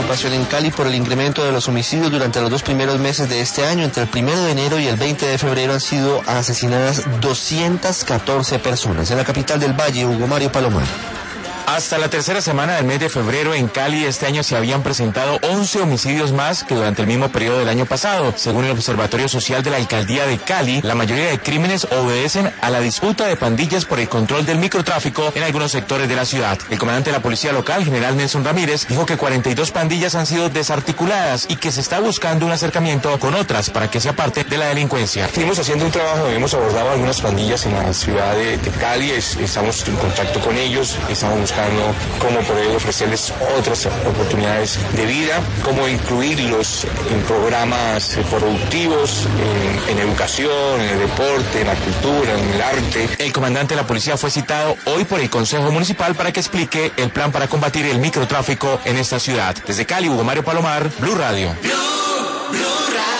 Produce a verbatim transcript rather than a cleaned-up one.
preocupación en Cali por el incremento de los homicidios durante los dos primeros meses de este año. Entre el primero de enero y el veinte de febrero han sido asesinadas doscientas catorce personas. En la capital del Valle, Hugo Mario Palomar. Hasta la tercera semana del mes de febrero en Cali este año se habían presentado once homicidios más que durante el mismo periodo del año pasado. Según el Observatorio Social de la Alcaldía de Cali, la mayoría de crímenes obedecen a la disputa de pandillas por el control del microtráfico en algunos sectores de la ciudad. El comandante de la policía local, general Nelson Ramírez, dijo que cuarenta y dos pandillas han sido desarticuladas y que se está buscando un acercamiento con otras para que sea parte de la delincuencia. Seguimos haciendo un trabajo, hemos abordado algunas pandillas en la ciudad de, de Cali, es, estamos en contacto con ellos, estamos buscando cómo poder ofrecerles otras oportunidades de vida, cómo incluirlos en programas productivos, en, en educación, en el deporte, en la cultura, en el arte. El comandante de la policía fue citado hoy por el Consejo Municipal para que explique el plan para combatir el microtráfico en esta ciudad. Desde Cali, Hugo Mario Palomar, Blue Radio.